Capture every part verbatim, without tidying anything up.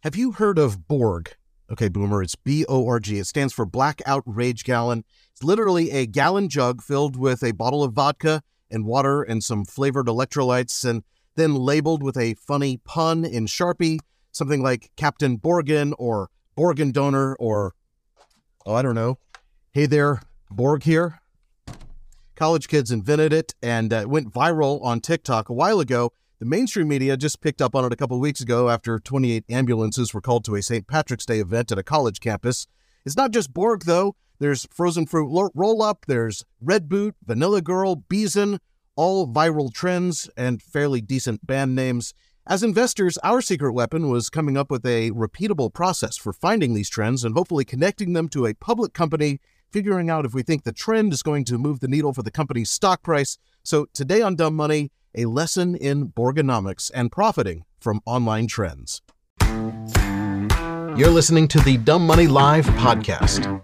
Have you heard of Borg? Okay, Boomer, it's B O R G. It stands for Blackout Rage Gallon. It's literally a gallon jug filled with a bottle of vodka and water and some flavored electrolytes, and then labeled with a funny pun in Sharpie, something like Captain Borgin or Borgin Donor or, oh, I don't know. Hey there, Borg here. College kids invented it, and uh, it went viral on TikTok a while ago. The mainstream media just picked up on it a couple of weeks ago after twenty-eight ambulances were called to a Saint Patrick's Day event at a college campus. It's not just Borg, though. There's Frozen Fruit lo- Roll-Up, there's Red Boot, Vanilla Girl, Beeson, all viral trends and fairly decent band names. As investors, our secret weapon was coming up with a repeatable process for finding these trends and hopefully connecting them to a public company, figuring out if we think the trend is going to move the needle for the company's stock price. So today on Dumb Money, a lesson in Borgonomics and profiting from online trends. You're listening to the Dumb Money Live podcast.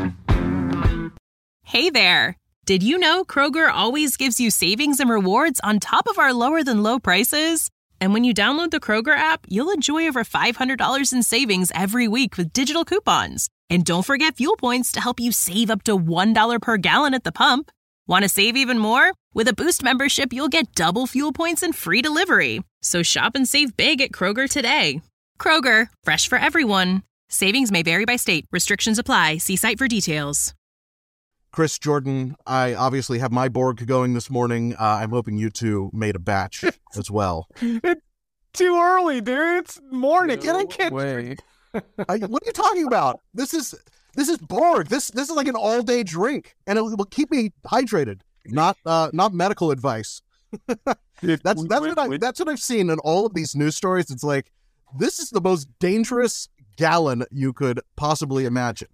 Hey there. Did you know Kroger always gives you savings and rewards on top of our lower than low prices? And when you download the Kroger app, you'll enjoy over five hundred dollars in savings every week with digital coupons. And don't forget fuel points to help you save up to one dollar per gallon at the pump. Want to save even more? With a Boost membership, you'll get double fuel points and free delivery. So shop and save big at Kroger today. Kroger, fresh for everyone. Savings may vary by state. Restrictions apply. See site for details. Chris, Jordan, I obviously have my Borg going this morning. Uh, I'm hoping you two made a batch as well. It's too early, dude. It's morning. No I can't way. I, what are you talking about? This is this is Borg. This this is like an all day drink, and it will keep me hydrated. Not uh, not medical advice. that's that's what I that's what I've seen in all of these news stories. It's like this is the most dangerous gallon you could possibly imagine.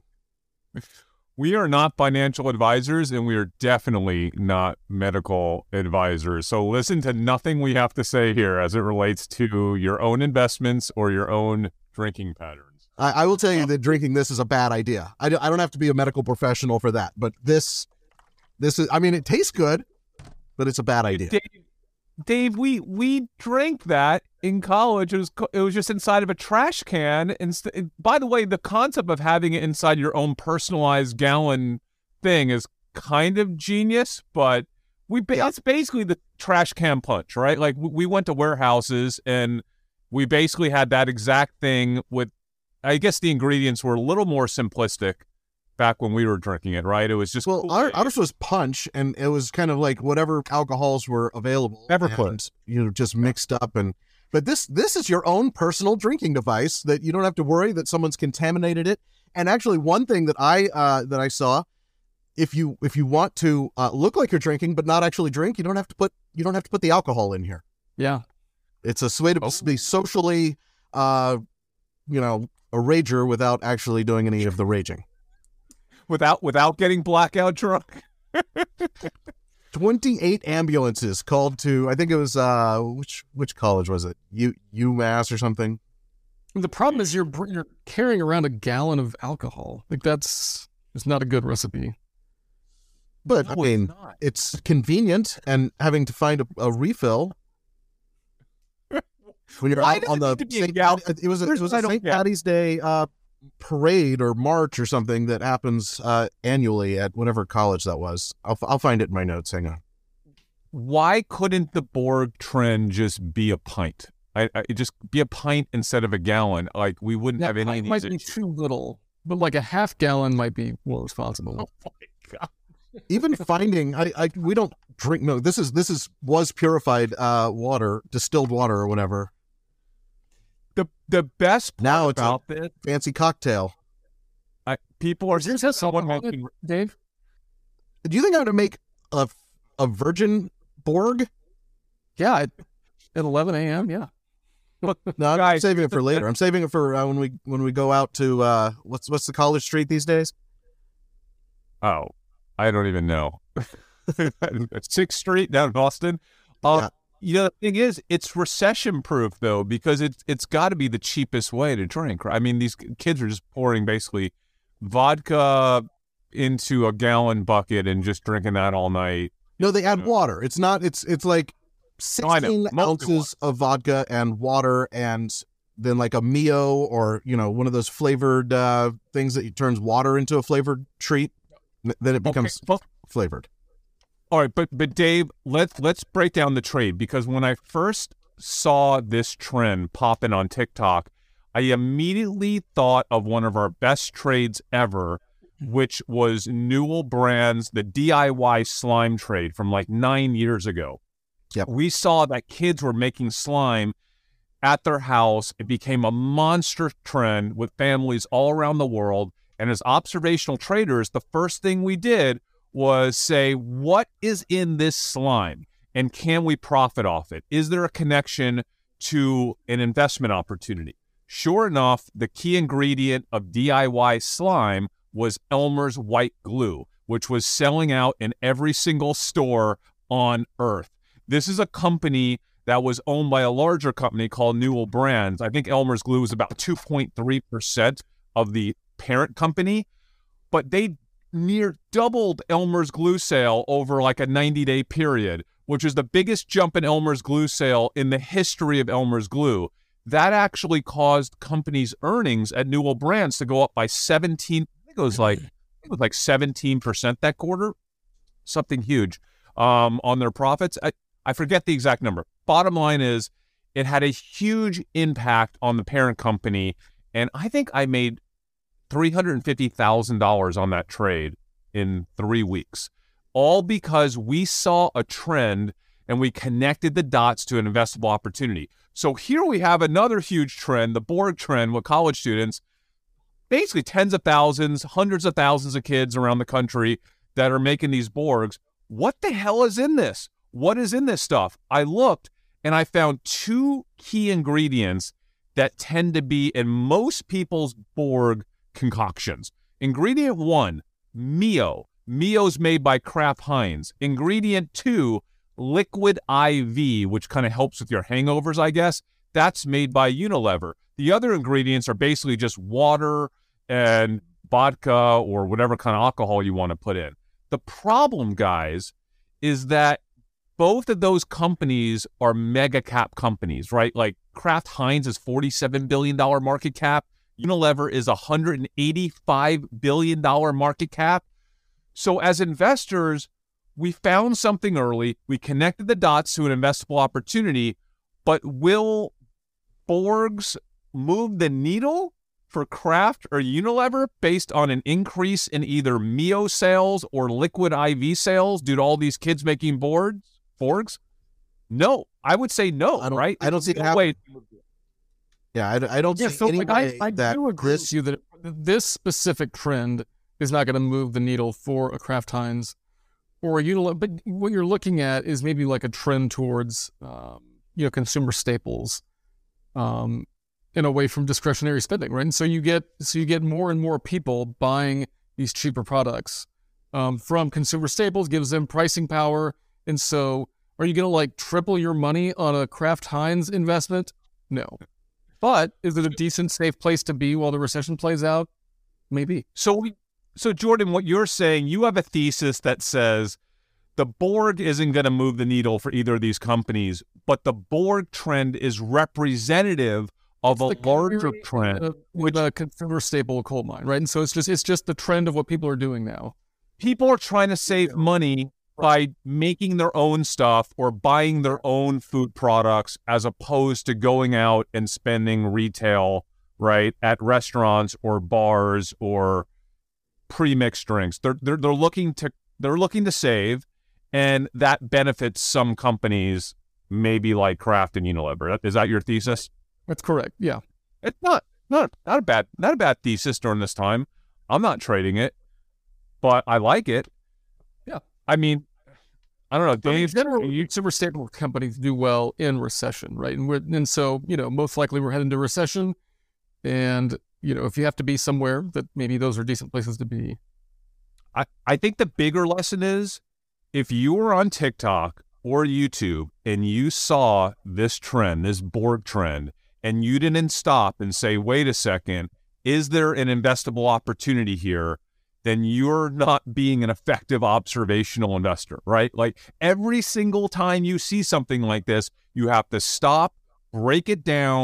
We are not financial advisors, and we are definitely not medical advisors. So listen to nothing we have to say here as it relates to your own investments or your own drinking patterns. I, I will tell you that drinking this is a bad idea. I, do, I don't have to be a medical professional for that, but this, this is, I mean, it tastes good, but it's a bad idea. Dave, Dave we we drank that in college. It was it was just inside of a trash can. And st- by the way, the concept of having it inside your own personalized gallon thing is kind of genius, but we ba- Yeah. it's basically the trash can punch, right? Like we, we went to warehouses and we basically had that exact thing with, I guess the ingredients were a little more simplistic back when we were drinking it, right? It was just Well, our, ours was punch, and it was kind of like whatever alcohols were available. Everclear. and, You know, just mixed up. And but this this is your own personal drinking device that you don't have to worry that someone's contaminated it. And actually, one thing that I uh, that I saw, if you if you want to uh, look like you're drinking but not actually drink, you don't have to put you don't have to put the alcohol in here. Yeah. It's a way to Oh. be socially, uh, you know, a rager without actually doing any of the raging. without without getting blackout drunk. twenty-eight ambulances called to, I think it was, uh, which which college was it? U UMass or something? The problem is you're br- you're carrying around a gallon of alcohol. Like that's it's not a good recipe. But, No, I mean, it's not. it's convenient, and having to find a, a refill when you're Why out does on it the need to be a Saint gallon? Pat- it was a, it Here's was what I a don't Saint get. Patty's Day uh, parade or march or something that happens uh, annually at whatever college that was. I'll I'll find it in my notes. Hang on. Why couldn't the Borg trend just be a pint? I, I it just be a pint instead of a gallon. Like we wouldn't have That any might, of might these be issues. too little, but like a half gallon might be more responsible. Oh my God. Even finding, I, I we don't drink. No, this is this is was purified uh, water, distilled water or whatever. The the best part Now it's a- about this, Fancy cocktail. I, people are Does yours have someone alcohol in mentioned- it, Dave? Do you think I'm going to make a a virgin Borg? Yeah, at, at eleven a.m. Yeah. No, I'm Guys, saving it for later. I'm saving it for uh, when we when we go out to uh, what's what's the college street these days? Oh, I don't even know. Sixth Street down in Boston. Uh, Yeah. You know, the thing is, it's recession proof though, because it's it's got to be the cheapest way to drink. Right? I mean, these kids are just pouring basically vodka into a gallon bucket and just drinking that all night. No, they add Yeah. water. It's not. It's it's like No, I know. sixteen Mostly ounces of vodka and water and than like a Mio or, you know, one of those flavored uh, things that turns water into a flavored treat. Then it becomes okay. well, flavored. All right, but but Dave, let's let's break down the trade, because when I first saw this trend popping on TikTok, I immediately thought of one of our best trades ever, which was Newell Brands, the D I Y slime trade from like nine years ago. Yep. We saw that kids were making slime at their house. It became a monster trend with families all around the world. And as observational traders, the first thing we did was say, what is in this slime and can we profit off it? Is there a connection to an investment opportunity? Sure enough, the key ingredient of D I Y slime was Elmer's white glue, which was selling out in every single store on earth. This is a company that was owned by a larger company called Newell Brands. I think Elmer's glue was about two point three percent of the parent company, but they near doubled Elmer's glue sale over like a ninety-day period, which is the biggest jump in Elmer's glue sale in the history of Elmer's glue. That actually caused companies' earnings at Newell Brands to go up by seventeen. I think it was like it was like seventeen percent that quarter, something huge um, on their profits. I, I forget the exact number. Bottom line is, it had a huge impact on the parent company, and I think I made three hundred fifty thousand dollars on that trade in three weeks, all because we saw a trend and we connected the dots to an investable opportunity. So here we have another huge trend, the Borg trend with college students, basically tens of thousands, hundreds of thousands of kids around the country that are making these Borgs. What the hell is in this? What is in this stuff? I looked and I found two key ingredients that tend to be in most people's Borg concoctions. Ingredient one, Mio. Mio's made by Kraft Heinz. Ingredient two, Liquid I V, which kind of helps with your hangovers, I guess. That's made by Unilever. The other ingredients are basically just water and vodka or whatever kind of alcohol you want to put in. The problem, guys, is that both of those companies are mega cap companies, right? Like Kraft Heinz is forty-seven billion dollars market cap. Unilever is one hundred eighty-five billion dollars market cap. So as investors, we found something early. We connected the dots to an investable opportunity, but will Borgs move the needle for Kraft or Unilever based on an increase in either Mio sales or Liquid I V sales due to all these kids making boards, Borgs? No, I would say no, I don't, right? I don't see it no happen. way. Yeah, I, I don't Yeah, see so any like, way I, I that do agree this with you that this specific trend is not going to move the needle for a Kraft Heinz or a Unilever. But what you're looking at is maybe like a trend towards, um, you know, consumer staples, um, and away from discretionary spending, right? And so you get so you get more and more people buying these cheaper products um, from consumer staples, gives them pricing power. And so, are you going to like triple your money on a Kraft Heinz investment? No. But is it a decent, safe place to be while the recession plays out? Maybe. So, we, so Jordan, what you're saying, you have a thesis that says the Borg isn't going to move the needle for either of these companies, but the Borg trend is representative of It's a the larger carry- trend, uh, which a consumer staple coal mine, right? And so it's just it's just the trend of what people are doing now. people are trying to save money by making their own stuff or buying their own food products as opposed to going out and spending retail, right, at restaurants or bars or pre-mixed drinks. They're they're they're looking to they're looking to save, and that benefits some companies, maybe like Kraft and Unilever. Is that your thesis? That's correct. Yeah. It's not not not a bad not a bad thesis during this time. I'm not trading it, but I like it. Yeah. I mean, I don't know, I mean, Dave. generally, you, consumer staple companies do well in recession, right? And we're and so you know most likely we're heading to recession, and you know if you have to be somewhere, that maybe those are decent places to be. I, I think the bigger lesson is if you were on TikTok or YouTube and you saw this trend, this Borg trend, and you didn't stop and say, wait a second, is there an investable opportunity here? Then you're not being an effective observational investor, right? Like every single time you see something like this, you have to stop, break it down,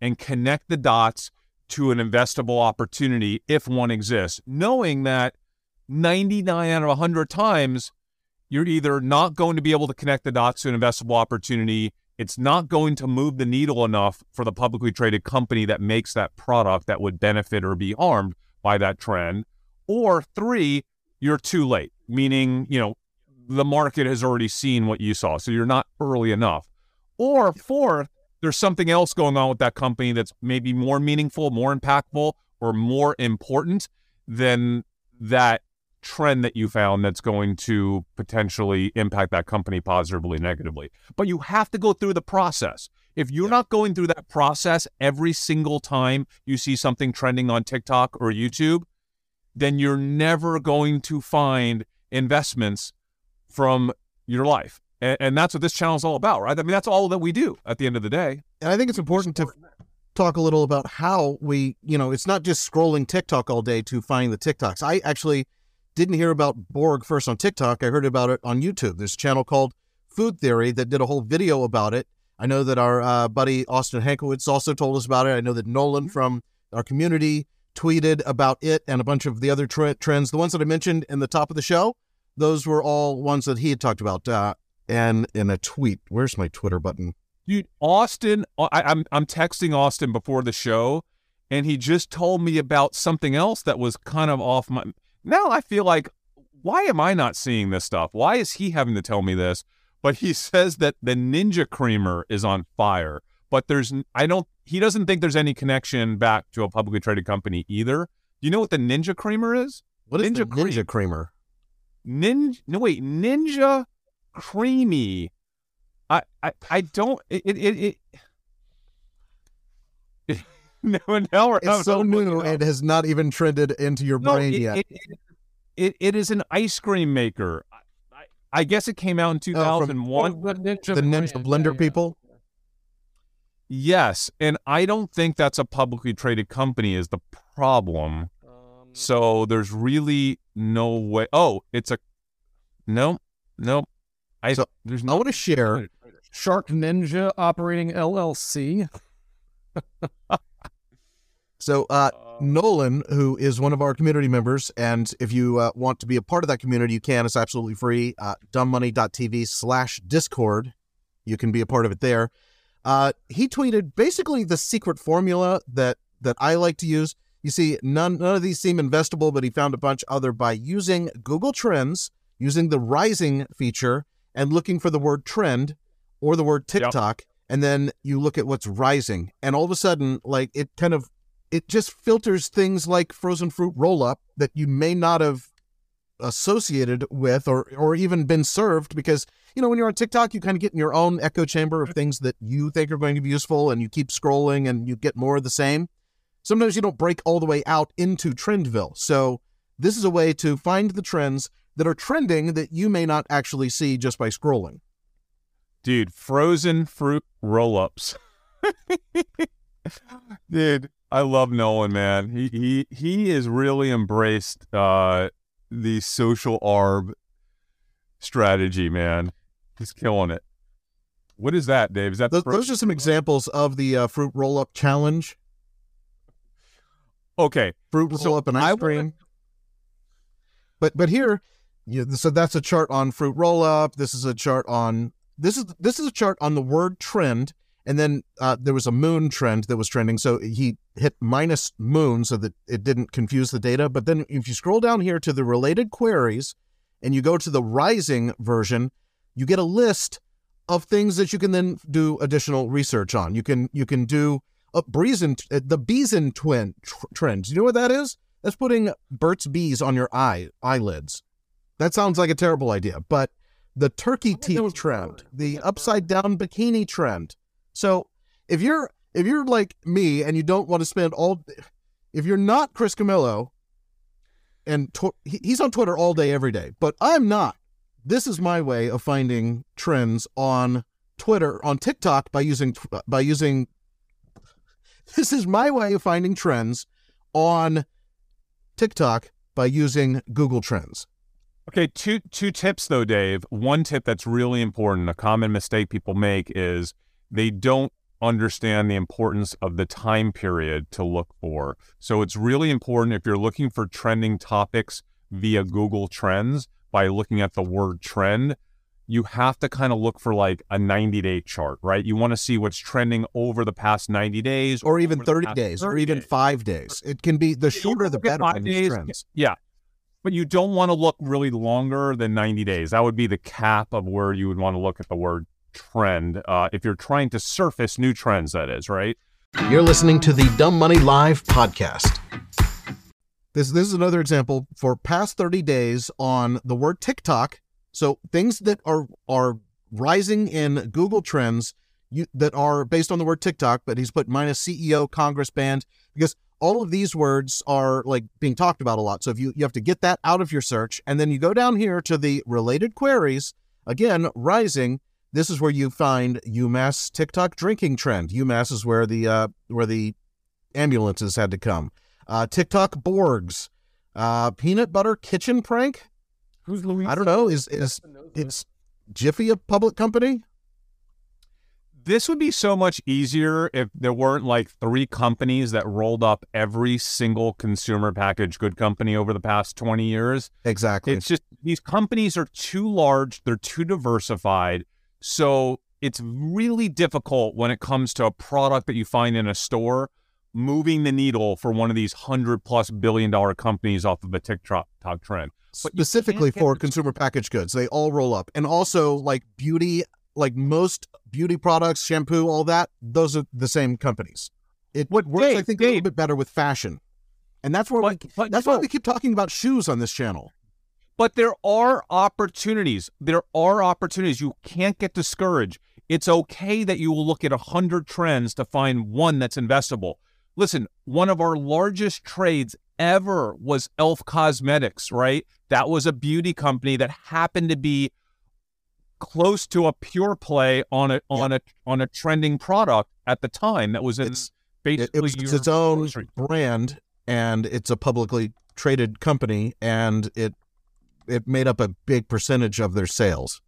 and connect the dots to an investable opportunity if one exists, knowing that ninety-nine out of one hundred times, you're either not going to be able to connect the dots to an investable opportunity, it's not going to move the needle enough for the publicly traded company that makes that product that would benefit or be harmed by that trend, or three, you're too late, meaning, you know, the market has already seen what you saw, so you're not early enough. Or fourth, there's something else going on with that company that's maybe more meaningful, more impactful, or more important than that trend that you found that's going to potentially impact that company positively, negatively. But you have to go through the process. If you're not going through that process every single time you see something trending on TikTok or YouTube, then you're never going to find investments from your life. And, and that's what this channel is all about, right? I mean, that's all that we do at the end of the day. And I think it's important to talk a little about how we, you know, it's not just scrolling TikTok all day to find the TikToks. I actually didn't hear about Borg first on TikTok. I heard about it on YouTube. There's a channel called Food Theory that did a whole video about it. I know that our uh, buddy Austin Hankowitz also told us about it. I know that Nolan from our community tweeted about it and a bunch of the other tre- trends. The ones that I mentioned in the top of the show, those were all ones that he had talked about. Uh, and in a tweet, where's my Twitter button? Dude, Austin, I, I'm I'm texting Austin before the show, and he just told me about something else that was kind of off my... Now I feel like, why am I not seeing this stuff? Why is he having to tell me this? But he says that the Ninja Creamer is on fire. But there's, I don't, he doesn't think there's any connection back to a publicly traded company either. Do you know what the Ninja Creamer is? What is Ninja the Ninja Creamer? Ninja, no wait, Ninja Creamy. I, I, I don't, it, it, it, it no, now we're, it's so new and has not even trended into your no, brain it, yet. It, it, it, it is an ice cream maker. I, I, I guess it came out in two thousand one. Oh, the Ninja, the Ninja Blender yeah, yeah. people? Yes, and I don't think that's a publicly traded company is the problem. Um, so there's really no way. Oh, it's a, no, no. I, so there's no, I want to share. Shark Ninja Operating L L C. So uh, Nolan, who is one of our community members, and if you uh, want to be a part of that community, you can. It's absolutely free. Uh, dumbmoney.tv slash Discord. You can be a part of it there. Uh, he tweeted basically the secret formula that, that I like to use. You see, none, none of these seem investable, but he found a bunch other by using Google Trends, using the rising feature, and looking for the word trend or the word TikTok, yep. And then you look at what's rising. And all of a sudden, like, it kind of, it just filters things like frozen fruit roll-up that you may not have associated with or or even been served, because, you know, when you're on TikTok, you kind of get in your own echo chamber of things that you think are going to be useful, and you keep scrolling and you get more of the same. Sometimes you don't break all the way out into Trendville. So this is a way to find the trends that are trending that you may not actually see just by scrolling. Dude, frozen fruit roll-ups. Dude, I love Nolan, man. He he he has really embraced uh, the social arb strategy, man. He's killing it. What is that, Dave? Is that those, those are some examples of the uh, fruit roll-up challenge? Okay, fruit roll-up and ice cream. Wanna... But but here, you know, so that's a chart on fruit roll-up. This is a chart on this is this is a chart on the word trend. And then uh, there was a moon trend that was trending. So he hit minus moon so that it didn't confuse the data. But then if you scroll down here to the related queries and you go to the rising version, you get a list of things that you can then do additional research on. You can you can do a Beeson, uh, the Beeson twin tr- trend. Do you know what that is? That's putting Burt's Bees on your eye eyelids. That sounds like a terrible idea. But the turkey teeth trend, the upside down bikini trend. So if you're if you're like me and you don't want to spend all, if you're not Chris Camillo, and tw- he's on Twitter all day, every day, but I'm not. This is my way of finding trends on Twitter, on TikTok by using by using. This is my way of finding trends on TikTok by using Google Trends. Okay, two two tips though, Dave. One tip that's really important, a common mistake people make is they don't understand the importance of the time period to look for. So it's really important if you're looking for trending topics via Google Trends by looking at the word trend, you have to kind of look for like a ninety-day chart, right? You want to see what's trending over the past ninety days. Or even thirty days, or even five days. It can be, the shorter the better on these trends. Yeah. But you don't want to look really longer than ninety days. That would be the cap of where you would want to look at the word trend. Uh, if you're trying to surface new trends, that is, right? You're listening to the Dumb Money Live podcast. This, this is another example for past thirty days on the word TikTok. So things that are are rising in Google Trends you, that are based on the word TikTok, but he's put minus C E O, Congress banned, because all of these words are like being talked about a lot. So if you, you have to get that out of your search, and then you go down here to the related queries, again, rising, this is where you find UMass TikTok drinking trend. UMass is where the uh, where the ambulances had to come. Uh, TikTok Borgs, uh, peanut butter kitchen prank. Who's Louise? I don't know. Is is is Jiffy a public company? This would be so much easier if there weren't like three companies that rolled up every single consumer packaged good company over the past twenty years. Exactly. It's just these companies are too large. They're too diversified. So it's really difficult when it comes to a product that you find in a store, moving the needle for one of these hundred plus billion dollar companies off of a TikTok trend. But specifically for consumer packaged goods, they all roll up. And also like beauty, like most beauty products, shampoo, all that, those are the same companies. It what works, Dave, I think, Dave, a little bit better with fashion. And that's where but, we, but, that's but, why we keep talking about shoes on this channel. But there are opportunities. There are opportunities. You can't get discouraged. It's okay that you will look at a hundred trends to find one that's investable. Listen, one of our largest trades ever was e l f Cosmetics, right? That was a beauty company that happened to be close to a pure play on a on yeah. a on a trending product at the time. That was in it's, basically it, it was your its own grocery. brand, and it's a publicly traded company, and it it made up a big percentage of their sales.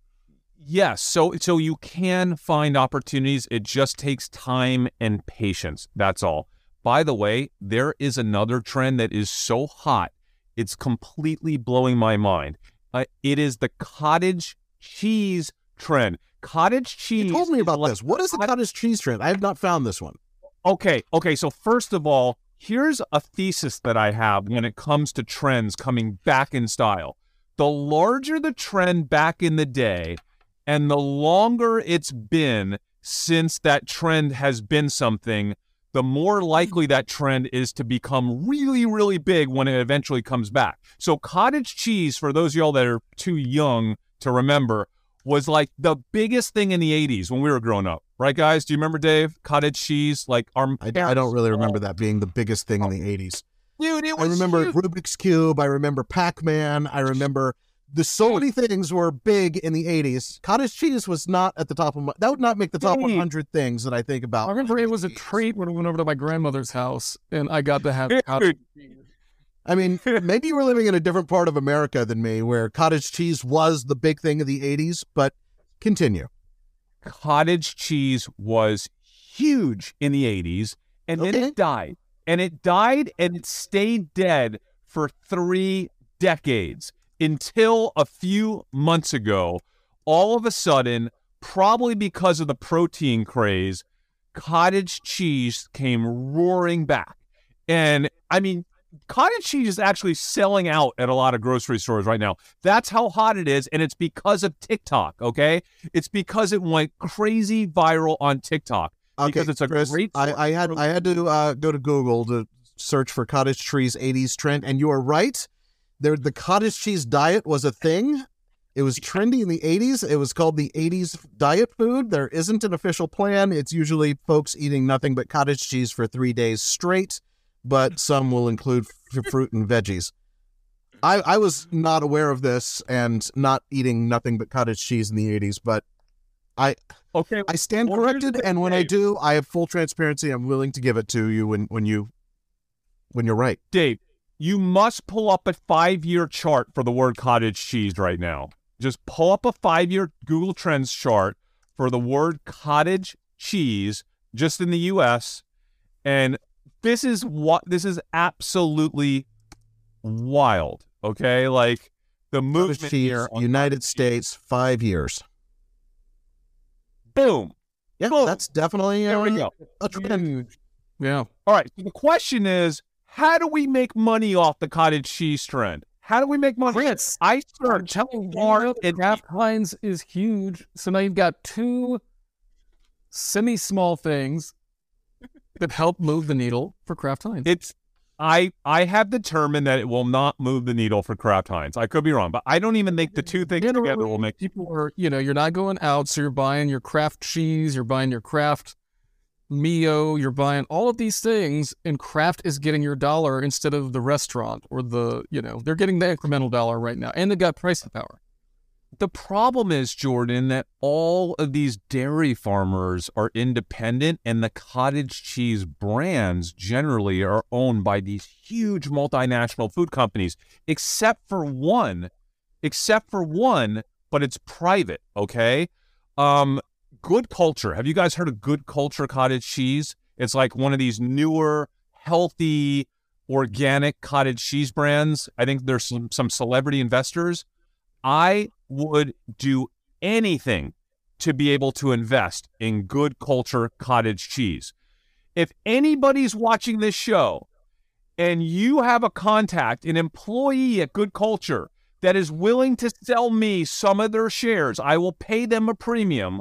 Yes, so so you can find opportunities. It just takes time and patience. That's all. By the way, there is another trend that is so hot, it's completely blowing my mind. Uh, it is the cottage cheese trend. Cottage cheese. You told me about like, this. What is the cottage cheese trend? I have not found this one. Okay, okay. So first of all, here's a thesis that I have when it comes to trends coming back in style. The larger the trend back in the day, and the longer it's been since that trend has been something, the more likely that trend is to become really, really big when it eventually comes back. So cottage cheese, for those of y'all that are too young to remember, was like the biggest thing in the eighties when we were growing up. Right, guys? Do you remember, Dave? Cottage cheese? Like our I, I don't really remember that being the biggest thing in the eighties. Dude, it was I remember huge. Rubik's Cube. I remember Pac-Man. I remember the so many things were big in the eighties. Cottage cheese was not at the top of my, that would not make the top one hundred things that I think about. I remember it was a treat when I went over to my grandmother's house and I got to have cottage cheese. I mean, maybe you were living in a different part of America than me where cottage cheese was the big thing of the eighties, but continue. Cottage cheese was huge in the eighties, and Okay. then it died. And it died and it stayed dead for three decades until a few months ago. All of a sudden, probably because of the protein craze, cottage cheese came roaring back. And I mean, cottage cheese is actually selling out at a lot of grocery stores right now. That's how hot it is, and it's because of TikTok, okay? It's because it went crazy viral on TikTok. Okay, Because it's a Chris, great I, I had I had to uh, go to Google to search for cottage cheese eighties trend, and you are right. There, the cottage cheese diet was a thing. It was trendy in the eighties. It was called the eighties diet food. There isn't an official plan. It's usually folks eating nothing but cottage cheese for three days straight, but some will include f- fruit and veggies. I, I was not aware of this and not eating nothing but cottage cheese in the eighties, but I Okay. I stand well, here's corrected, the and when I thing, do, I have full transparency. I'm willing to give it to you when, when you when you're right. Dave, you must pull up a five-year chart for the word cottage cheese right now. Just pull up a five-year Google Trends chart for the word cottage cheese just in the U S, and this is what this is absolutely wild. Okay, like the movement here, United States, five years. Boom. Yeah, Boom. That's definitely There uh, we go. a trend. Yeah. All right. So the question is, how do we make money off the cottage cheese trend? How do we make money? Chris, I I'm search telling you, hard the Kraft Heinz is huge. So now you've got two semi-small things that help move the needle for Kraft Heinz. It's I I have determined that it will not move the needle for Kraft Heinz. I could be wrong, but I don't even think the two things Generally, together will make. people are, you know, you're not going out, so you're buying your Kraft cheese, you're buying your Kraft Mio, you're buying all of these things, and Kraft is getting your dollar instead of the restaurant or the, you know, they're getting the incremental dollar right now, and they've got pricing power. The problem is, Jordan, that all of these dairy farmers are independent, and the cottage cheese brands generally are owned by these huge multinational food companies, except for one, except for one, but it's private, okay? Um, Good Culture. Have you guys heard of Good Culture cottage cheese? It's like one of these newer, healthy, organic cottage cheese brands. I think there's some, some celebrity investors. I would do anything to be able to invest in Good Culture cottage cheese. If anybody's watching this show and you have a contact, an employee at Good Culture that is willing to sell me some of their shares, I will pay them a premium.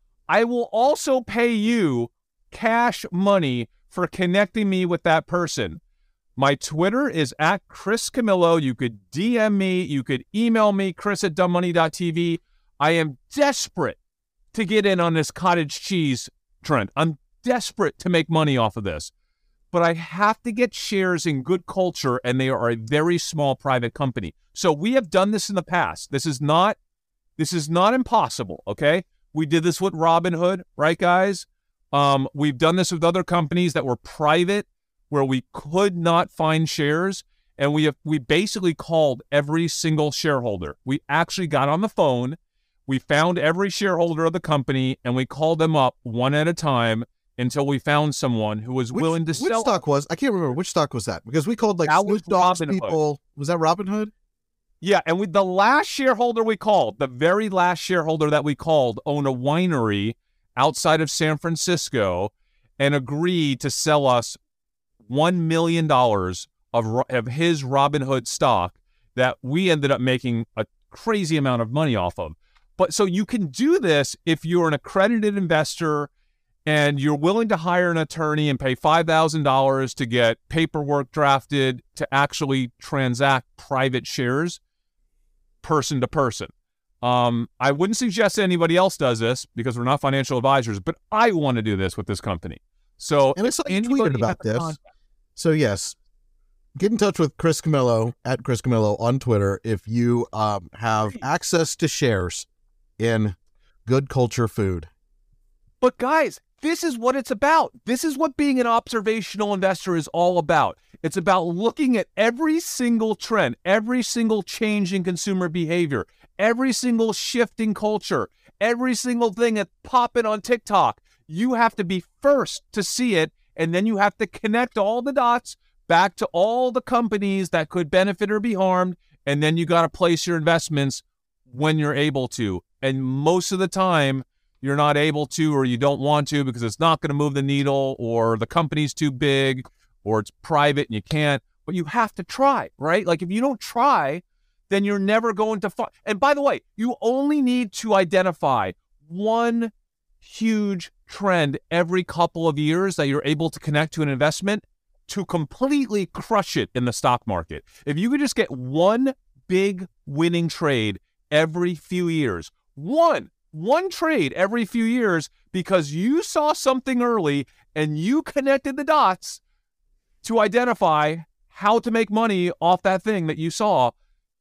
I will also pay you cash money for connecting me with that person. My Twitter is at Chris Camillo. You could D M me. You could email me, chris at dumb money dot t v. I am desperate to get in on this cottage cheese trend. I'm desperate to make money off of this. But I have to get shares in Good Culture, and they are a very small private company. So we have done this in the past. This is not, this is not impossible, okay? We did this with Robinhood, right, guys? Um, we've done this with other companies that were private, where we could not find shares, and we have we basically called every single shareholder. We actually got on the phone, we found every shareholder of the company, and we called them up one at a time until we found someone who was Which, willing to which sell. Which stock was? I can't remember. Which stock was that? Because we called like That Snoop was Dogg's Robinhood. people. Was that Robinhood? Yeah, and we, the last shareholder we called, the very last shareholder that we called, owned a winery outside of San Francisco and agreed to sell us one million dollars of, of his Robinhood stock that we ended up making a crazy amount of money off of. But so you can do this if you're an accredited investor and you're willing to hire an attorney and pay five thousand dollars to get paperwork drafted to actually transact private shares person to person. Um, I wouldn't suggest anybody else does this because we're not financial advisors, but I want to do this with this company. So And I saw you anybody tweeted about has a this. contact- So yes, get in touch with Chris Camillo at Chris Camillo on Twitter if you um, have access to shares in Good Culture Food. But guys, this is what it's about. This is what being an observational investor is all about. It's about looking at every single trend, every single change in consumer behavior, every single shift in culture, every single thing that's popping on TikTok. You have to be first to see it, and then you have to connect all the dots back to all the companies that could benefit or be harmed, and then you got to place your investments when you're able to. And most of the time, you're not able to, or you don't want to because it's not going to move the needle, or the company's too big, or it's private and you can't. But you have to try, right? Like if you don't try, then you're never going to find. And by the way, you only need to identify one huge trend every couple of years that you're able to connect to an investment to completely crush it in the stock market. If you could just get one big winning trade every few years, one, one trade every few years because you saw something early and you connected the dots to identify how to make money off that thing that you saw,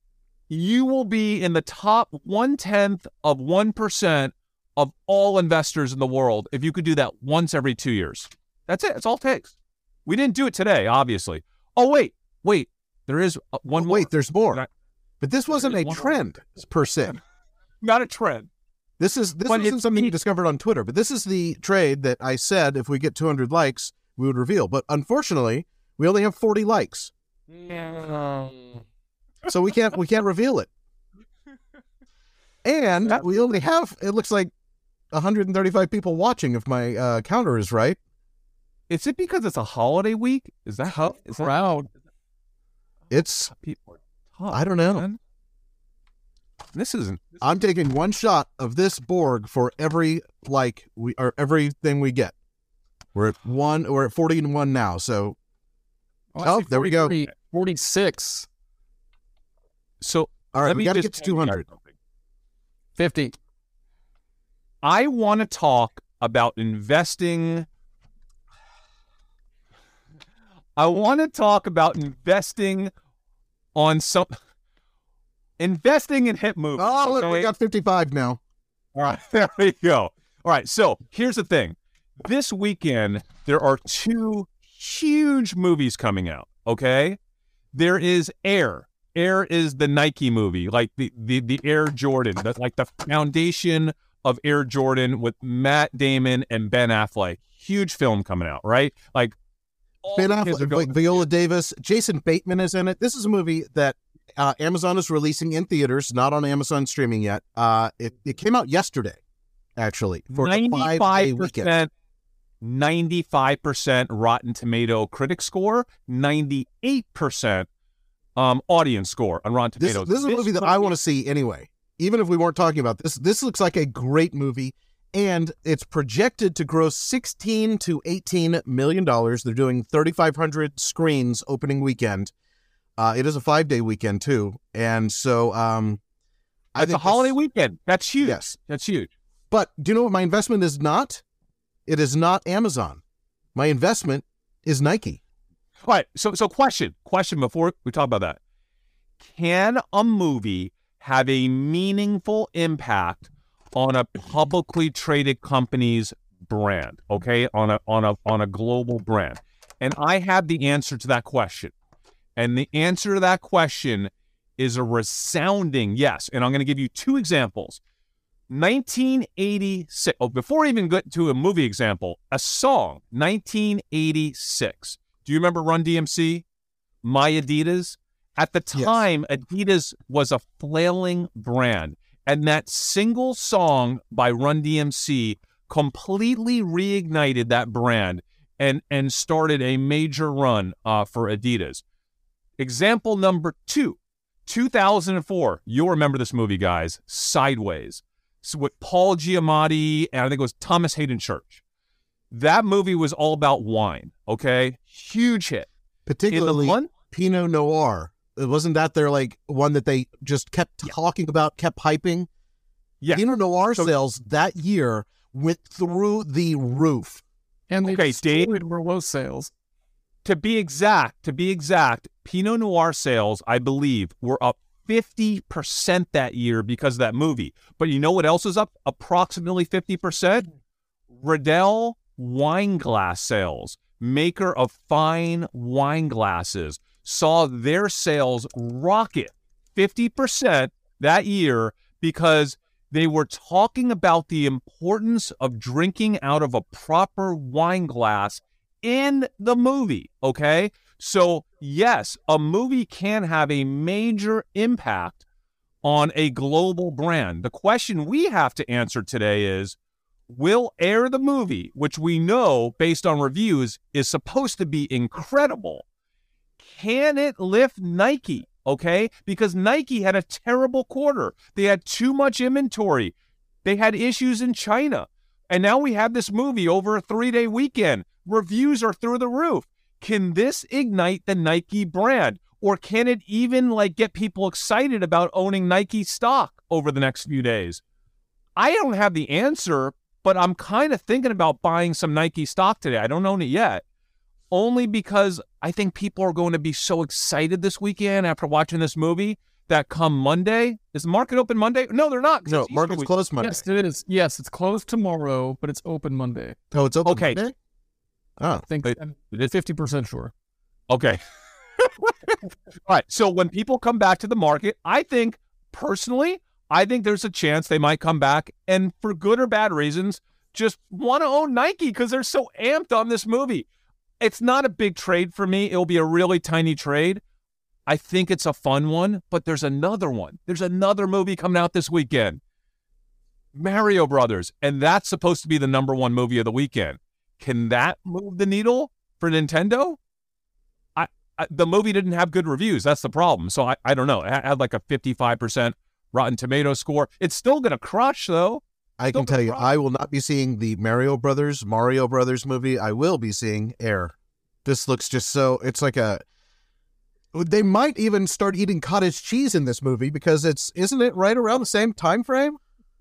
you will be in the top one-tenth of one percent of all investors in the world if you could do that once every two years. That's it. That's all it takes. We didn't do it today, obviously. Oh, wait, wait. There is one Oh, more. wait, there's more. I, but this wasn't a trend per se. Not a trend. This is this But isn't it's- something you discovered on Twitter, but this is the trade that I said if we get two hundred likes, we would reveal. But unfortunately, we only have forty likes, so we can't we can't reveal it. And we only have, it looks like, one hundred thirty-five people watching, if my uh, counter is right. Is it because it's a holiday week? Is that how? Is that Crowd. It's people are tough, I don't know. man. This isn't. I'm taking one shot of this Borg for every like we or everything we get. We're at one. We're at forty and one now. So I Oh, see there we go. forty-three, forty-six, So all right, let we me got to just get to tell two you guys hundred. something. fifty. I want to talk about investing. I want to talk about investing on some investing in hit movies. Oh, look, we okay? got fifty-five now. All right, there we go. All right, so here's the thing. This weekend, there are two huge movies coming out, okay? There is Air. Air is the Nike movie, like the, the, the Air Jordan. That's like the foundation of Air Jordan with Matt Damon and Ben Affleck. Huge film coming out, right? Like, all Ben the kids are Affleck, going- Viola Davis, Jason Bateman is in it. This is a movie that uh, Amazon is releasing in theaters, not on Amazon streaming yet. Uh, it, it came out yesterday, actually, for a five-day ninety-five weekend. percent, ninety-five percent Rotten Tomato critic score, ninety-eight percent um, audience score on Rotten This, Tomatoes. this is a movie that I want to see anyway, even if we weren't talking about this. This looks like a great movie, and it's projected to gross sixteen to eighteen million dollars. They're doing thirty-five hundred screens opening weekend. Uh, it is a five-day weekend, too. And so um, I It's a think holiday this- weekend. That's huge. Yes. That's huge. But do you know what my investment is not? It is not Amazon. My investment is Nike. All right. So, so question, question before we talk about that. Can a movie have a meaningful impact on a publicly traded company's brand? Okay, on a on a on a global brand. And I have the answer to that question. And the answer to that question is a resounding yes. And I'm going to give you two examples. nineteen eighty-six. Oh, before I even get to a movie example, a song. nineteen eighty-six. Do you remember Run D M C? My Adidas? At the Yes. time, Adidas was a flailing brand. And that single song by Run D M C completely reignited that brand and, and started a major run uh, for Adidas. Example number two, two thousand four. You'll remember this movie, guys. Sideways. So with Paul Giamatti and I think it was Thomas Hayden Church. That movie was all about wine, okay? Huge hit. Particularly In the one, Pinot Noir. Wasn't that their like one that they just kept talking about, kept hyping? yeah. Pinot Noir So- sales that year went through the roof. And they Okay, Dave. destroyed Merlot sales. To be exact, to be exact, Pinot Noir sales, I believe, were up fifty percent that year because of that movie. But you know what else is up approximately fifty percent? Riedel wine glass sales, maker of fine wine glasses, saw their sales rocket fifty percent that year because they were talking about the importance of drinking out of a proper wine glass in the movie, okay? So, yes, a movie can have a major impact on a global brand. The question we have to answer today is, will Air the movie, which we know based on reviews is supposed to be incredible, can it lift Nike, okay? Because Nike had a terrible quarter. They had too much inventory. They had issues in China. And now we have this movie over a three-day weekend. Reviews are through the roof. Can this ignite the Nike brand? Or can it even like get people excited about owning Nike stock over the next few days? I don't have the answer, but I'm kind of thinking about buying some Nike stock today. I don't own it yet. Only because I think people are going to be so excited this weekend after watching this movie that come Monday, is the market open Monday? No, they're not. 'cause No, it's Easter market's week. closed Monday. Yes, it is. Yes, it's closed tomorrow, but it's open Monday. Oh, it's open Okay. Monday? Oh, I think It- I'm it is- fifty percent sure. Okay. All right. So when people come back to the market, I think personally, I think there's a chance they might come back and, for good or bad reasons, just want to own Nike because they're so amped on this movie. It's not a big trade for me. It'll be a really tiny trade. I think it's a fun one, but there's another one. There's another movie coming out this weekend, Mario Brothers, and that's supposed to be the number one movie of the weekend. Can that move the needle for Nintendo? I, I the movie didn't have good reviews. That's the problem. So I, I don't know. It had like a fifty-five percent Rotten Tomato score. It's still going to crush, though. I Still can tell you, crush. I will not be seeing the Mario Brothers, Mario Brothers movie. I will be seeing Air. This looks just so, it's like a, they might even start eating cottage cheese in this movie because it's, isn't it right around the same time frame?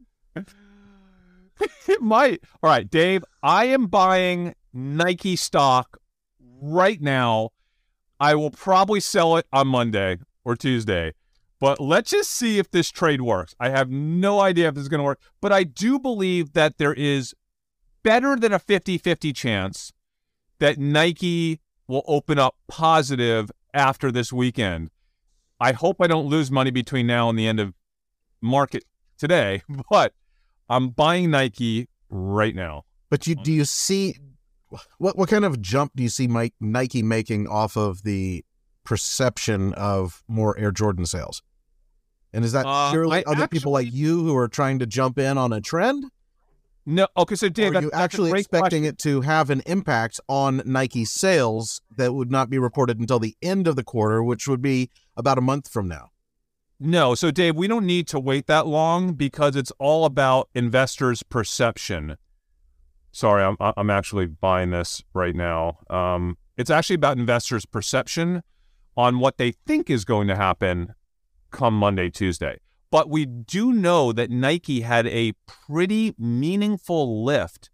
It might. All right, Dave, I am buying Nike stock right now. I will probably sell it on Monday or Tuesday, but let's just see if this trade works. I have no idea if this is going to work, but I do believe that there is better than a fifty-fifty chance that Nike will open up positive after this weekend. I hope I don't lose money between now and the end of market today, but I'm buying Nike right now. But you do you see, what what kind of jump do you see Mike, Nike making off of the perception of more Air Jordan sales? And is that Uh, purely I other people like actually- you who are trying to jump in on a trend? No, okay, so Dave, Or that- are you that's a actually great expecting question. it to have an impact on Nike sales that would not be reported until the end of the quarter, which would be about a month from now? No, so Dave, we don't need to wait that long because it's all about investors' perception. Sorry, I'm I'm actually buying this right now. Um, it's actually about investors' perception on what they think is going to happen come Monday, Tuesday. But we do know that Nike had a pretty meaningful lift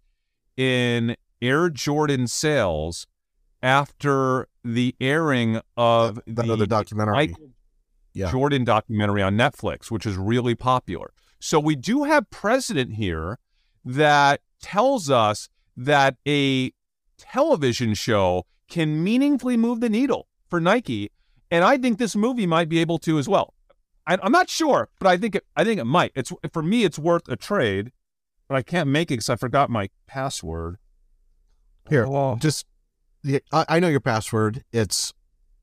in Air Jordan sales after the airing of That, that the other documentary. Michael Yeah. Jordan documentary on Netflix, which is really popular. So we do have precedent here that tells us that a television show can meaningfully move the needle for Nike, and I think this movie might be able to as well. I, I'm not sure, but I think it, I think it might. It's for me, it's worth a trade, but I can't make it because I forgot my password. Here, Oh. just, yeah, I, I know your password. It's,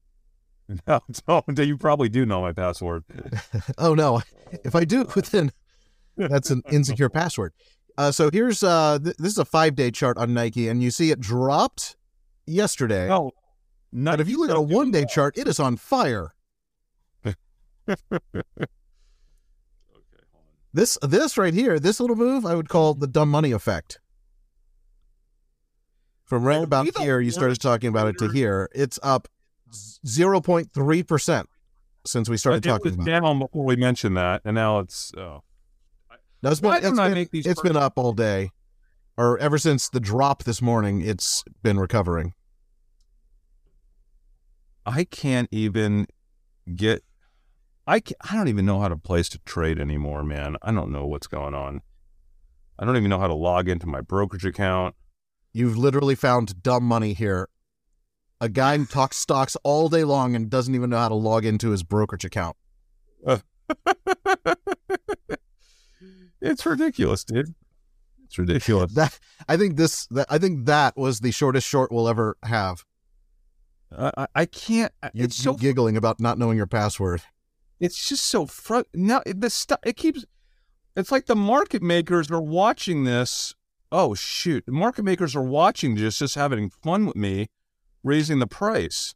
No, no, you probably do know my password. oh no, if I do, then that's an insecure password. Uh, so here's, uh, th- this is a five-day chart on Nike, and you see it dropped yesterday. No, But if you look at a one-day chart, it is on fire. This this right here, this little move, I would call the dumb money effect. From right Well, about we don't here, you started talking about it to here. It's up zero point three percent since we started it talking was about it. down before we mentioned that, and now it's. Oh. Now, it's been, Why it's don't I been, make these it's been up all day, or ever since the drop this morning, it's been recovering. I can't even get. I can, I don't even know how to place to trade anymore, man. I don't know what's going on. I don't even know how to log into my brokerage account. You've literally found dumb money here. A guy who talks stocks all day long and doesn't even know how to log into his brokerage account. It's ridiculous, dude. It's ridiculous. That I think this. That, I think that was the shortest short we'll ever have. I, I- I can't. You, It's so. you giggling about not knowing your password. It's just so fr. Now the stuff. It keeps. It's like the market makers are watching this. Oh shoot! The market makers are watching this, just having fun with me, raising the price.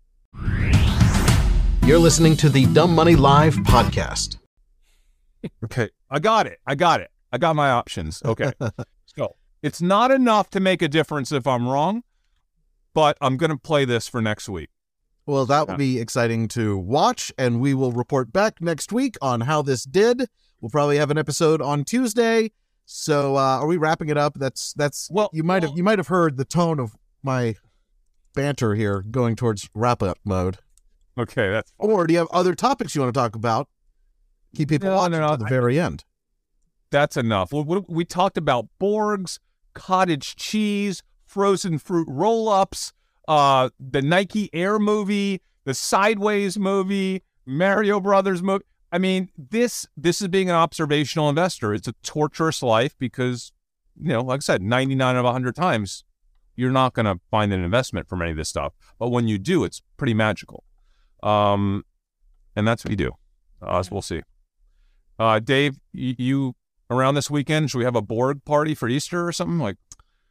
You're listening to the Dumb Money Live podcast. Okay, I got it. I got it. I got my options. Okay. So it's not enough to make a difference if I'm wrong, but I'm going to play this for next week. Well, that will be exciting to watch, and we will report back next week on how this did. We'll probably have an episode on Tuesday. So, uh, are we wrapping it up? That's that's. Well, you might have well- you might have heard the tone of my banter here, going towards wrap up mode. Okay, that's Or do you have other topics you want to talk about? Keep people No, watching no, no, to the I- very end. that's enough. We, we, we talked about Borgs, cottage cheese, frozen fruit roll-ups, uh, the Nike Air movie, the Sideways movie, Mario Brothers movie. I mean, this this is being an observational investor. It's a torturous life because, you know, like I said, ninety-nine of one hundred times, you're not going to find an investment from any of this stuff. But when you do, it's pretty magical. Um, and that's what you do. Uh, so we'll see. Uh, Dave, you, you around this weekend? Should we have a Borg party for Easter or something? Like,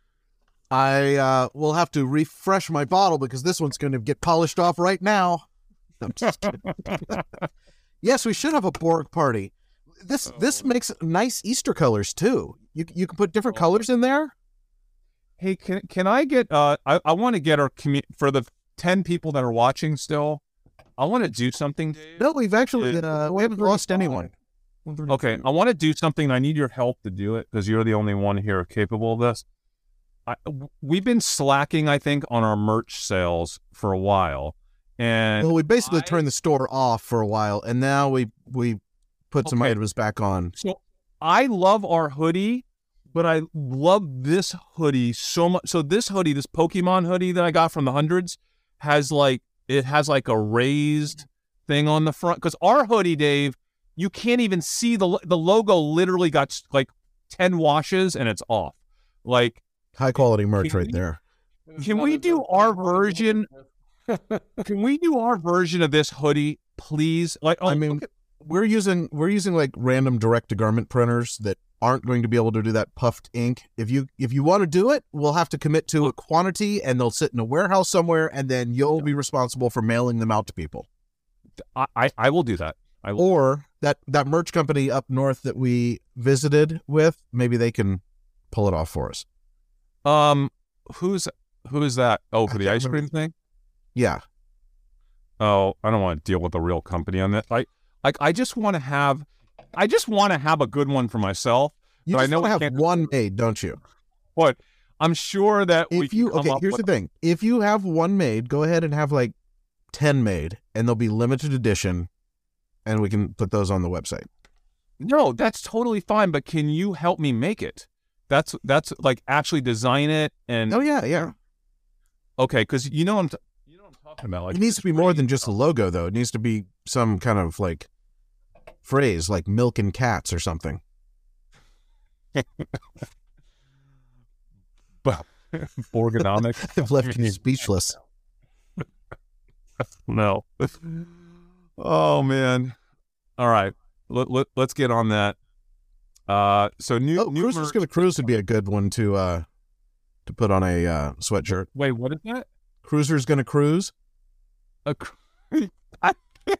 I uh, will have to refresh my bottle because this one's going to get polished off right now. I'm just kidding. Yes, we should have a Borg party. This oh. this makes nice Easter colors too. You you can put different oh. colors in there. Hey, can can I get? Uh, I I want to get our commu- for the ten people that are watching still. I want to do something. Dave. No, we've actually uh, we haven't lost anyone. Okay, I want to do something. I need your help to do it because you're the only one here capable of this. I, we've been slacking, I think, on our merch sales for a while, and well, we basically I, turned the store off for a while, and now we we put okay. some items back on. So I love our hoodie, but I love this hoodie so much. So this hoodie, this Pokemon hoodie that I got from the hundreds, has like it has like a raised thing on the front. Because our hoodie, Dave, you can't even see the the logo. Literally got like ten washes and it's off. Like. High quality merch can right we, there. Can we do our version? Can we do our version of this hoodie, please? Like, oh, I mean, at, we're using we're using like random direct to garment printers that aren't going to be able to do that puffed ink. If you if you want to do it, we'll have to commit to a quantity, and they'll sit in a warehouse somewhere, and then you'll be responsible for mailing them out to people. I I, I will do that. I will. Or that that merch company up north that we visited with, maybe they can pull it off for us. Um, who's who is that? Oh, for the ice cream thing? Yeah. Oh, I don't want to deal with a real company on that. Like, like I just want to have, I just want to have a good one for myself. You but just I know want to have one made, don't you? What? I'm sure that if we you can come okay. up Here's with, the thing: if you have one made, go ahead and have like ten made, and they'll be limited edition, and we can put those on the website. No, that's totally fine. But can you help me make it? That's that's like actually design it and oh yeah yeah okay because you know what I'm t- you know what I'm talking about. Like, it needs to be more than just a logo though. It needs to be some kind of like phrase like milk and cats or something. But Borgonomics. I've left you speechless. No. Oh man. All right. Let, let, let's get on that. Uh, so new, oh, new Cruiser's merch. Gonna Cruise would be a good one to uh to put on a uh, sweatshirt. Wait, what is that? Cruiser's Gonna Cruise. A cru- I,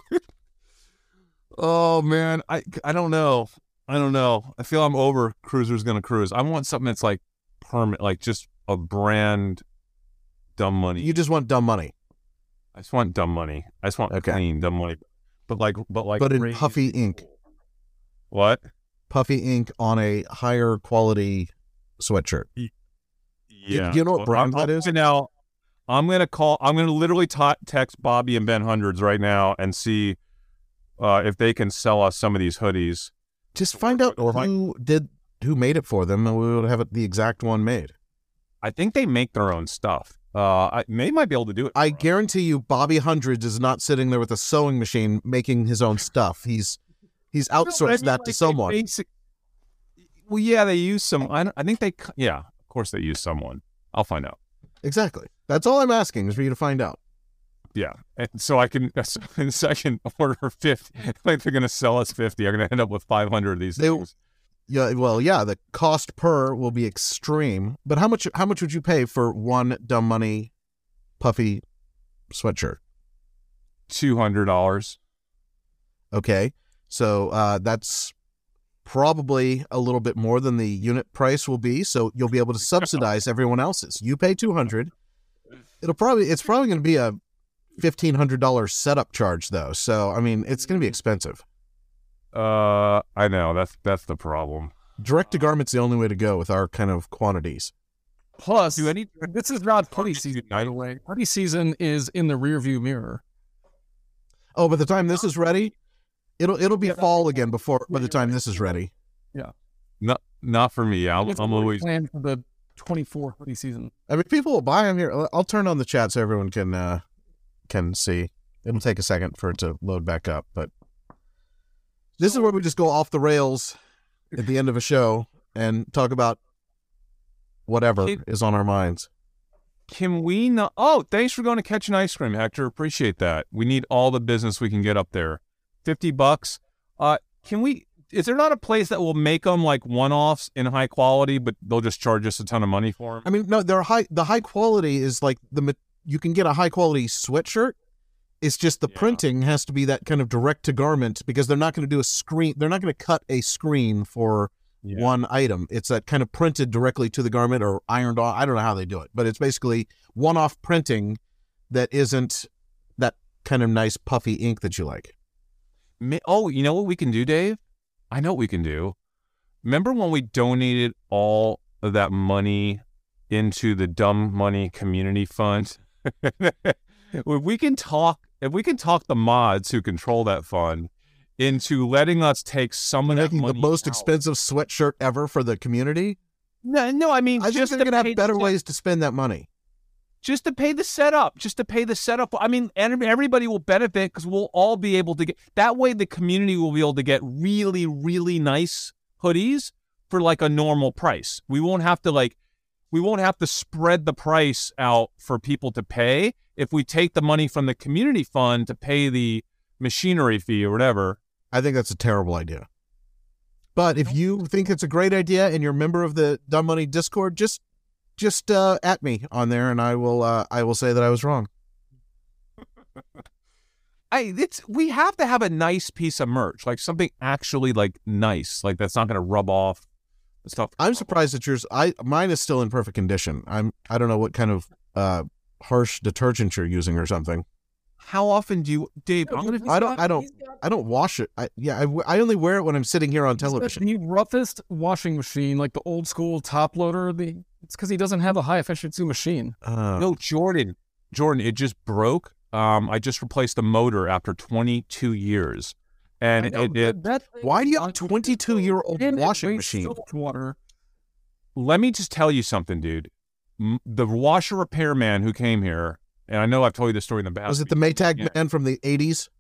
oh man, I I don't know. I don't know. I feel I'm over Cruiser's Gonna Cruise. I want something that's like permanent, like just a brand. Dumb money. You just want dumb money. I just want dumb money. I just want okay. clean dumb money, but like, but like, but in raised. puffy ink. What? Puffy ink on a higher quality sweatshirt. Yeah. You, you know what brand well, that is? Now, I'm going to call, I'm going to literally t- text Bobby and Ben Hundreds right now and see uh, if they can sell us some of these hoodies. Just find out or who did, who made it for them, and we would have it, the exact one made. I think they make their own stuff. Uh, I, they might be able to do it. I guarantee you Bobby Hundreds is not sitting there with a sewing machine making his own stuff. He's He's outsourced no, I mean, that like to someone. Basic, well, yeah, they use some. I, I think they, yeah, of course they use someone. I'll find out. Exactly. That's all I'm asking is for you to find out. Yeah, and so I can in a second order fifty. Like they're going to sell us fifty. I'm going to end up with five hundred of these they, things. Yeah, well, yeah, the cost per will be extreme. But how much? How much would you pay for one dumb money, puffy sweatshirt? Two hundred dollars. Okay. So uh, that's probably a little bit more than the unit price will be. So you'll be able to subsidize everyone else's. You pay two hundred. It'll probably it's probably going to be a fifteen hundred dollars setup charge though. So I mean, it's going to be expensive. Uh, I know that's that's the problem. Direct to garment's the only way to go with our kind of quantities. Plus, do any, this is not hoodie season, by the way. Hoodie season is in the rearview mirror. Oh, by the time this is ready. It'll it'll be fall again before by the time this is ready. Yeah, not not for me. I'll, I'm always planned for the twenty-four hoodie season. I mean, people will buy them here. I'll turn on the chat so everyone can uh, can see. It'll take a second for it to load back up, but This is where we just go off the rails at the end of a show and talk about whatever Can- is on our minds. Can we not? Oh, thanks for going to Catch an Ice Cream, Hector. Appreciate that. We need all the business we can get up there. Fifty bucks. Uh, can we? Is there not a place that will make them like one-offs in high quality, but they'll just charge us a ton of money for them? I mean, no, they're high. The high quality is like the ma- you can get a high quality sweatshirt. It's just the Yeah. printing has to be that kind of direct to garment because they're not going to do a screen. They're not going to cut a screen for Yeah. one item. It's that kind of printed directly to the garment or ironed on. I don't know how they do it, but it's basically one-off printing that isn't that kind of nice puffy ink that you like. Ma- Oh, you know what we can do, Dave? I know what we can do. Remember when we donated all of that money into the Dumb Money Community Fund? If we can talk, if we can talk the mods who control that fund into letting us take some of that Making the money most out. expensive sweatshirt ever for the community. No, no, I mean I think just they're to going to pay have better the, ways to spend that money. just to pay the setup, just to pay the setup. I mean, and everybody will benefit because we'll all be able to get that way. The community will be able to get really, really nice hoodies for like a normal price. We won't have to like, we won't have to spread the price out for people to pay if we take the money from the community fund to pay the machinery fee or whatever. I think that's a terrible idea. But if you think it's a great idea and you're a member of the Dumb Money Discord, just just uh, at me on there, and I will uh, I will say that I was wrong. I it's we have to have a nice piece of merch, like something actually like nice, like that's not going to rub off the stuff. I'm surprised that yours. I mine is still in perfect condition. I'm I don't know what kind of uh, harsh detergent you're using or something. How often do you, Dave? I'm gonna, I don't I don't I don't wash it. I, yeah, I, w- I only wear it when I'm sitting here on He's got television. the roughest washing machine, like the old school top loader. The it's because he doesn't have a high efficiency machine. Uh, no, Jordan, Jordan, it just broke. Um, I just replaced the motor after twenty-two years, and I know, it, it that, why do you have a twenty-two year old and it washing wastes machine? so much water. let me just tell you something, dude. M- The washer repairman who came here, and I know I've told you this story in the past. Was it the Maytag Yeah. man from the eighties?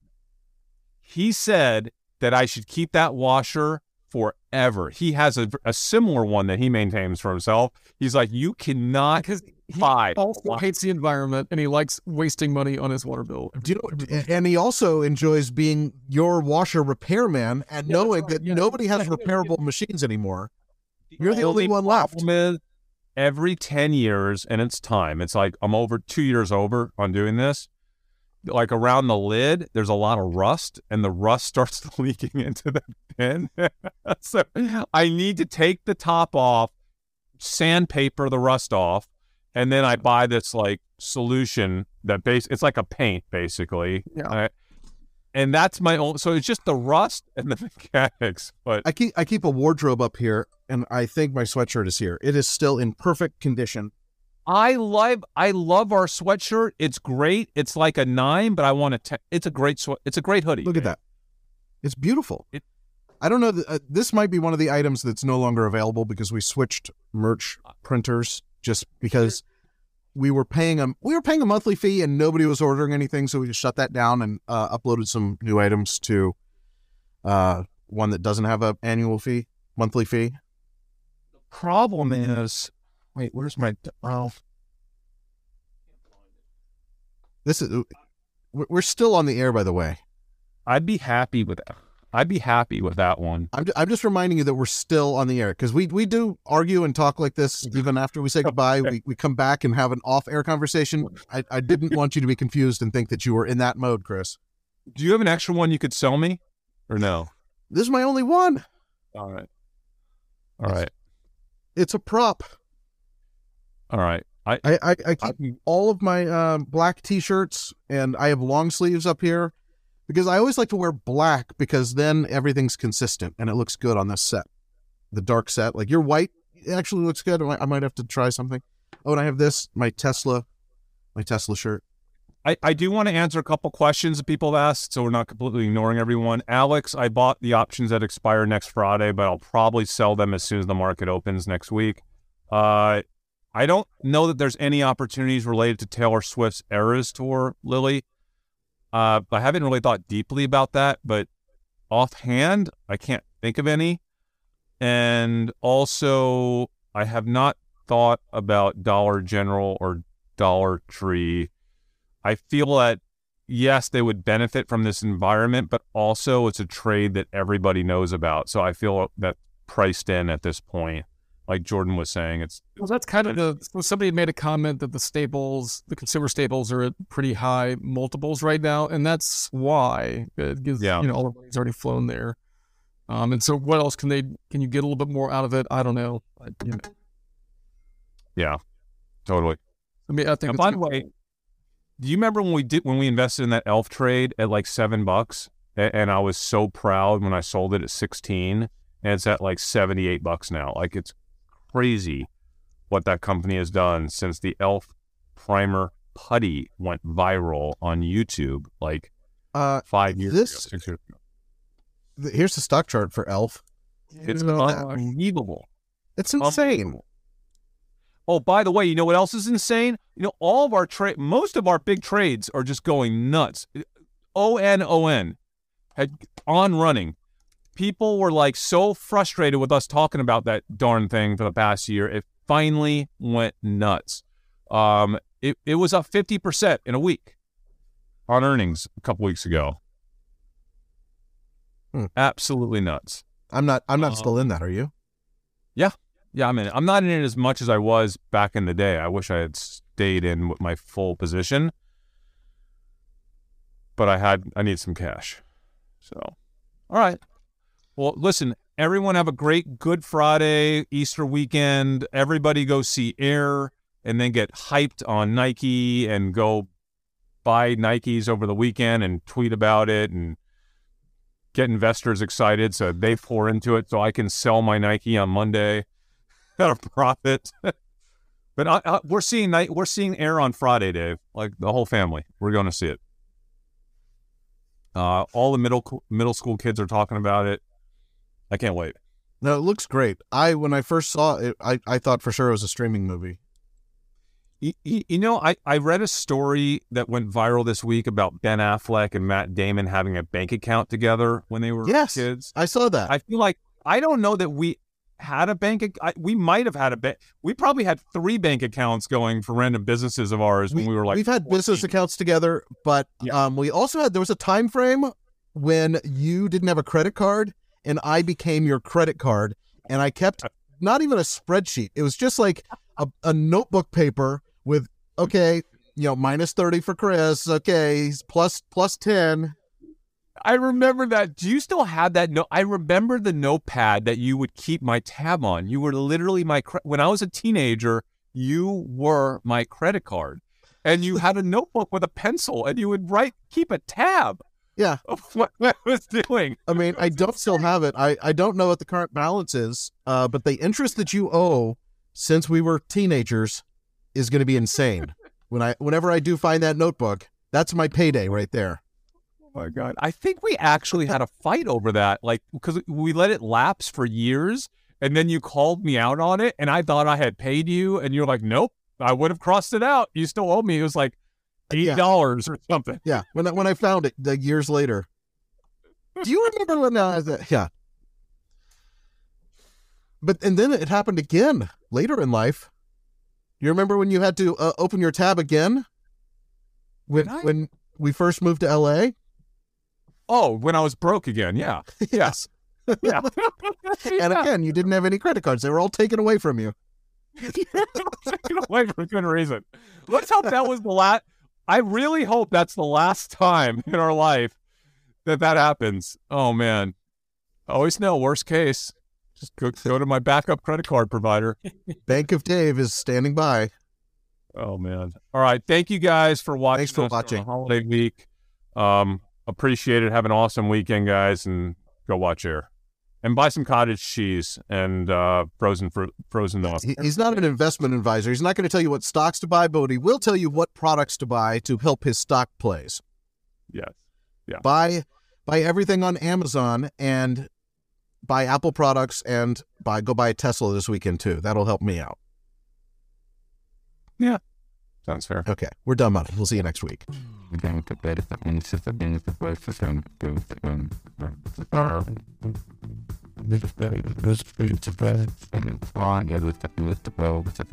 He said that I should keep that washer forever. He has a, a similar one that he maintains for himself. He's like, you cannot Because he buy. also hates the environment and he likes wasting money on his water bill. Do you know, and he also enjoys being your washer repairman and Yeah, knowing that's right, that yeah. nobody has Yeah, yeah, repairable machines anymore. You're the only one left. problem is, every ten years, and it's time. It's like I'm over two years over on doing this. Like around the lid, there's a lot of rust, and the rust starts leaking into the bin. So I need to take the top off, sandpaper the rust off, and then I buy this like solution that base. It's like a paint basically. Yeah. Uh, and that's my own. So it's just the rust and the mechanics. But I keep I keep a wardrobe up here, and I think my sweatshirt is here. It is still in perfect condition. I love I love our sweatshirt. It's great. It's like a nine, but I want to. Te- it's a great sweat. It's a great hoodie. Look at that. It's beautiful. It- I don't know. th- Uh, this might be one of the items that's no longer available because we switched merch printers just because we were paying a we were paying a monthly fee and nobody was ordering anything, so we just shut that down and uh, uploaded some new items to uh, one that doesn't have a annual fee, monthly fee. Problem is, wait, where's my? Oh, This is we're we're still on the air, by the way. I'd be happy with that. I'd be happy with that one. I'm I'm just reminding you that we're still on the air because we we do argue and talk like this even after we say goodbye. We we come back and have an off-air conversation. I, I didn't want you to be confused and think that you were in that mode, Chris. Do you have an extra one you could sell me, or no? This is my only one. All right. All right. It's a prop. All right. I I I, I keep I, all of my um, black T-shirts and I have long sleeves up here because I always like to wear black because then everything's consistent and it looks good on this set, the dark set. Like your white it actually looks good. I might, I might have to try something. Oh, and I have this, my Tesla, my Tesla shirt. I, I do want to answer a couple questions that people have asked, so we're not completely ignoring everyone. Alex, I bought the options that expire next Friday, but I'll probably sell them as soon as the market opens next week. Uh, I don't know that there's any opportunities related to Taylor Swift's Eras Tour, Lily. Uh, I haven't really thought deeply about that, but offhand, I can't think of any. And also, I have not thought about Dollar General or Dollar Tree. I feel that, yes, they would benefit from this environment, but also it's a trade that everybody knows about. So I feel that priced in at this point, like Jordan was saying. It's well, that's kind of the, so somebody made a comment that the staples, the consumer staples are at pretty high multiples right now. And that's why, because, yeah. you know, all the money's already flown there. Um, and so what else can they, can you get a little bit more out of it? I don't know. But, you know. Yeah, totally. I mean, I think, now, by the way, do you remember when we did, when we invested in that Elf trade at like seven bucks and, and I was so proud when I sold it at sixteen and it's at like seventy-eight bucks now. Like, it's crazy what that company has done since the Elf primer putty went viral on YouTube like uh, five years this, ago, six years ago. Here's the stock chart for Elf. It's unbelievable. It's insane. Oh, by the way, you know what else is insane? You know, all of our trade, most of our big trades are just going nuts. O N O N had on running. People were like so frustrated with us talking about that darn thing for the past year. It finally went nuts. Um, it, it was up fifty percent in a week on earnings a couple weeks ago. Hmm. Absolutely nuts. I'm not, I'm not uh, still in that. Are you? Yeah. Yeah. I mean, I'm not in it as much as I was back in the day. I wish I had stayed in with my full position, but I had, I need some cash. So, all right. Well, listen, everyone have a great Good Friday, Easter weekend. Everybody go see Air and then get hyped on Nike and go buy Nikes over the weekend and tweet about it and get investors excited so they pour into it so I can sell my Nike on Monday at a profit. But I, I, we're seeing we're seeing Air on Friday, Dave. Like the whole family, we're going to see it. Uh, all the middle middle school kids are talking about it. I can't wait. No, it looks great. I when I first saw it, I, I thought for sure it was a streaming movie. You, you know, I, I read a story that went viral this week about Ben Affleck and Matt Damon having a bank account together when they were yes, kids. I saw that. I feel like, I don't know that we had a bank. I, we might have had a bank. We probably had three bank accounts going for random businesses of ours when we, we were like. We've had fourteen business accounts together, but yeah. um, we also had, there was a time frame when you didn't have a credit card and I became your credit card and I kept not even a spreadsheet. It was just like a, a notebook paper with, okay, you know, minus thirty for Chris. Okay, plus plus ten. I remember that. Do you still have that? No, I remember the notepad that you would keep my tab on. You were literally my, cre- when I was a teenager, you were my credit card. And you had a notebook with a pencil and you would write, keep a tab. Yeah. Of what I was doing. I mean, I don't still have it. I, I don't know what the current balance is, uh, but the interest that you owe since we were teenagers is going to be insane. When I, whenever I do find that notebook, that's my payday right there. Oh my God. I think we actually had a fight over that, like, because we let it lapse for years and then you called me out on it and I thought I had paid you and you're like, nope, I would have crossed it out. You still owe me. It was like eight dollars yeah. or something. Yeah. When I, when I found it like years later. Do you remember when I was, uh, yeah. But, and then it happened again later in life. You remember when you had to uh, open your tab again? When, I... when we first moved to L A? Oh, when I was broke again. Yeah. Yes. Yeah. And again, you didn't have any credit cards. They were all taken away from you. Taken away for a good reason. Let's hope that was the last. I really hope that's the last time in our life that that happens. Oh, man. I always know, worst case, just go, go to my backup credit card provider. Bank of Dave is standing by. Oh, man. All right. Thank you guys for watching. Thanks for watching. Holiday week. Um, appreciate it. Have an awesome weekend, guys, and go watch Air. And buy some cottage cheese and uh, frozen fruit, frozen nuts. He, he's not an investment advisor. He's not going to tell you what stocks to buy, but he will tell you what products to buy to help his stock plays. Yes. Yeah. Buy, buy everything on Amazon and buy Apple products and buy go buy a Tesla this weekend too. That'll help me out. Yeah. Sounds fair. Okay, we're done, Monty. We'll see you next week.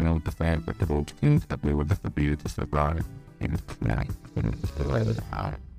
It's